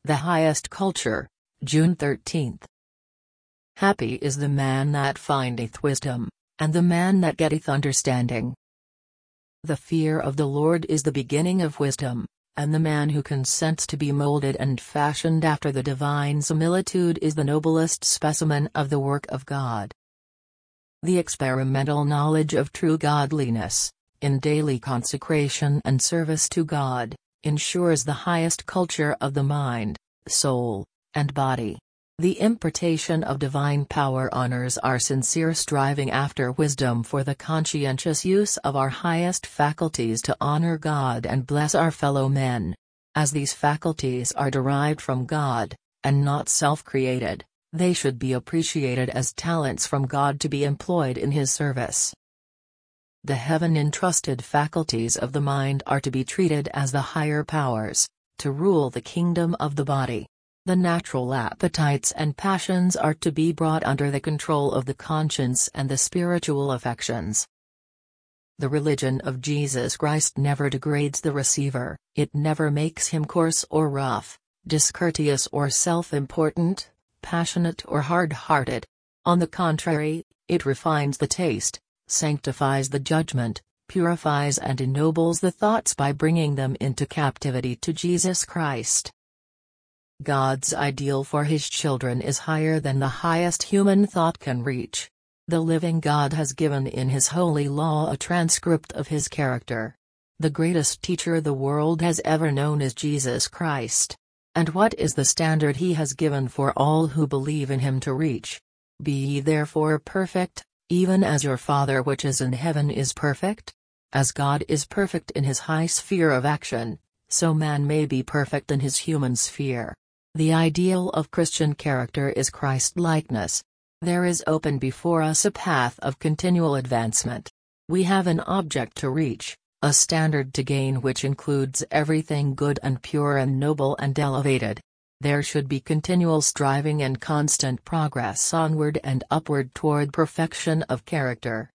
The Highest Culture, June 13. Happy is the man that findeth wisdom, and the man that getteth understanding. The fear of the Lord is the beginning of wisdom, and the man who consents to be molded and fashioned after the divine similitude is the noblest specimen of the work of God. The experimental knowledge of true godliness, in daily consecration and service to God, ensures the highest culture of the mind, soul, and body. The impartation of divine power honors our sincere striving after wisdom for the conscientious use of our highest faculties to honor God and bless our fellow men. As these faculties are derived from God, and not self-created, they should be appreciated as talents from God to be employed in His service. The heaven-entrusted faculties of the mind are to be treated as the higher powers, to rule the kingdom of the body. The natural appetites and passions are to be brought under the control of the conscience and the spiritual affections. The religion of Jesus Christ never degrades the receiver, it never makes him coarse or rough, discourteous or self-important, passionate or hard-hearted. On the contrary, it refines the taste, sanctifies the judgment, purifies and ennobles the thoughts by bringing them into captivity to Jesus Christ. God's ideal for His children is higher than the highest human thought can reach. The living God has given in His holy law a transcript of His character. The greatest teacher the world has ever known is Jesus Christ. And what is the standard He has given for all who believe in Him to reach? Be ye therefore perfect, even as your Father which is in heaven is perfect? As God is perfect in His high sphere of action, so man may be perfect in his human sphere. The ideal of Christian character is Christ-likeness. There is open before us a path of continual advancement. We have an object to reach, a standard to gain which includes everything good and pure and noble and elevated. There should be continual striving and constant progress onward and upward toward perfection of character.